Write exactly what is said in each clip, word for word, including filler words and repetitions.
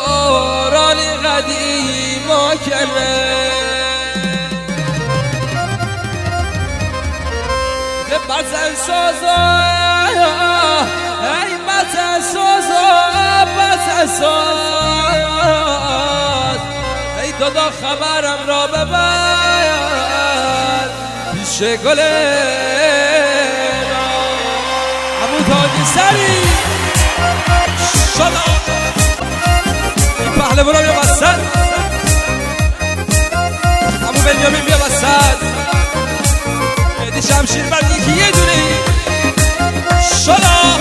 دوران قدیم و کلمه بزن سازا ای بزن سازا بزن ساز ای دادا خبرم را ببر پیش گله عمو تاجی سری شدا این پهلوانا بیا وسط عمو بنیامین بیا وسط مهدی شمشیر بر یکی یه دونه شلا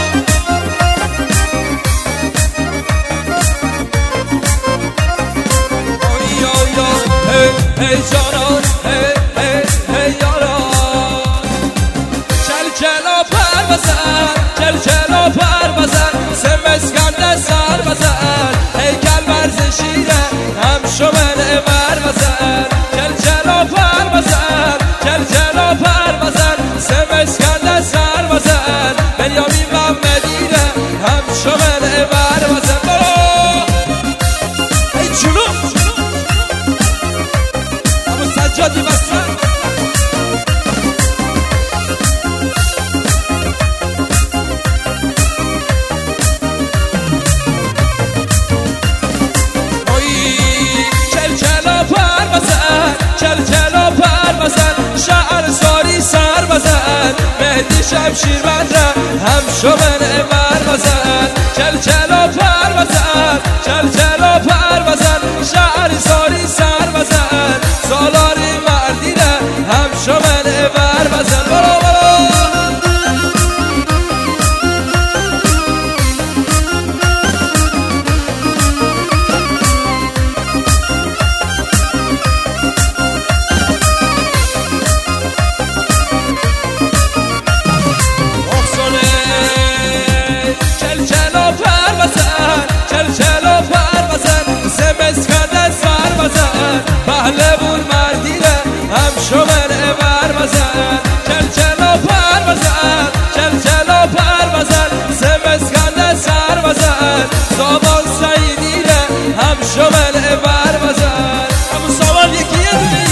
اوی اوی هی هی جانان هی هی هی یاران چل چلا پر بزن چل چلا پر بزن سه مسکند سر بزن هیکل ورزشیره هم شمل بر بزن چل چلا پر بزن چل چلا پر بزن سه مسکند سر بزن بنیامین محمدیره هم شمل بر بزن برو ای جنوب همون سجادی بسن چل چلا پر بزن شعر ساری سر بزن مهدی شمشیر بدره هم شمن بر بزن چل چلا پر بزن چل چلا پر بزن شعر ساری سر بزن سالاری مردیره هم شمن بر بزن برو برو چلو پر بزن سه مسکند سر بزن پهلوون مردیره هم شمن بر بزن چل چلو پر بزن چل چلو پر بزن سه مسکند سر بزن سامان سعیدیره هم شمن بر بزن همون سامان یکی یه دونه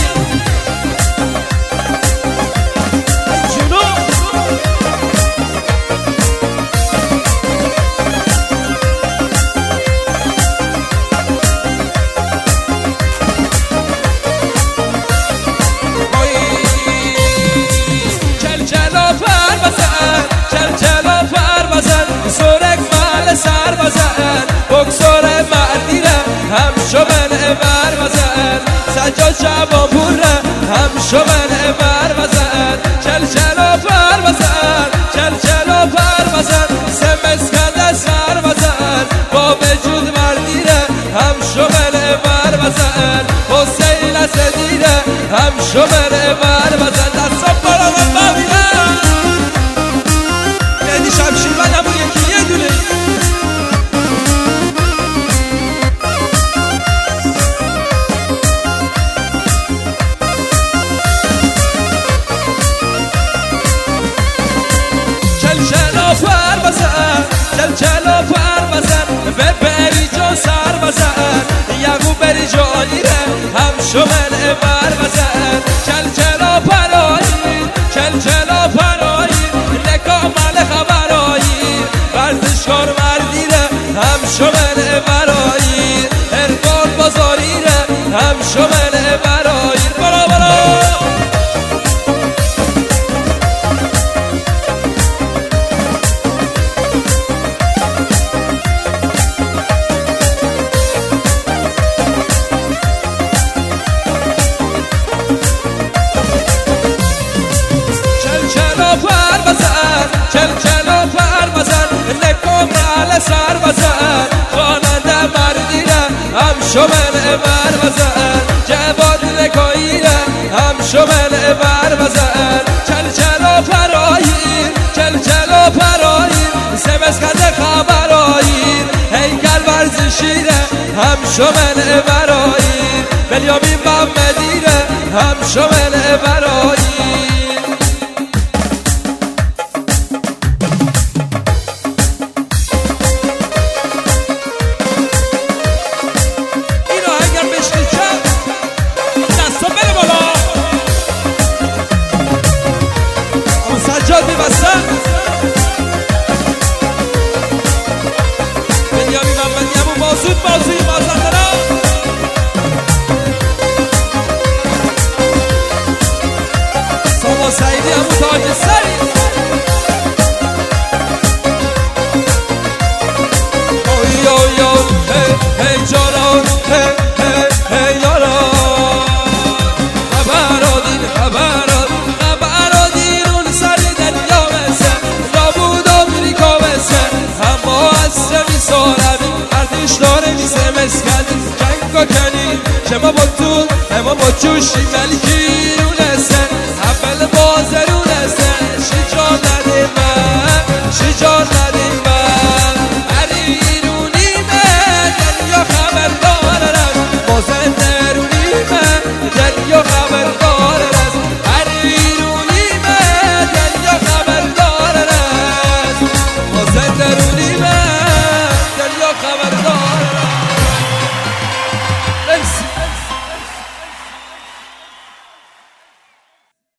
سر بزن بکسور مردیره هم شمن بر بزن سجاد شبان پوره هم شمن بر بزن چل چلا پر بزن چل چلا پر بزن سه مسکند سر بزن با وجود مردیره هم شمن بر بزن حسین اسدیره هم شمن بر بزن دستا بالا و ببینه مهدی شمشیر من همون یکی یه دونه پر بزن چل چلا پر بزن به بری جا سر بزن یقو بری جانیره هم شمن بر بزن چل چلا پرایی چل چلا پرایی نکامل خبرایی ورزشکار مردیره هم شمن برایی ارگان بازاریره هم شمن برایی برا برا چل چلا پر بزن نکام رال سر بزن خواننده مردیره هم شمن بر بزن جواد نکاییره هم شمن بر بزن چل چلا پرایی چل چلا پرایی سه مسکند خبرایی هیکل ورزشیره هم شمن برایی بنیامین محمدیره هم شمن برایی تاج سری اوی اوی اوی هی هی جاران هی هی هی یاران خبرادین خبرادین خبرادین اون سری دریا مثل نابود آمریکا مثل اما اصر میسارمی ارتش داره میسه مسکدی جنگا کنی که ما با تو اما با جوشی ملکی رونسن اول بازرون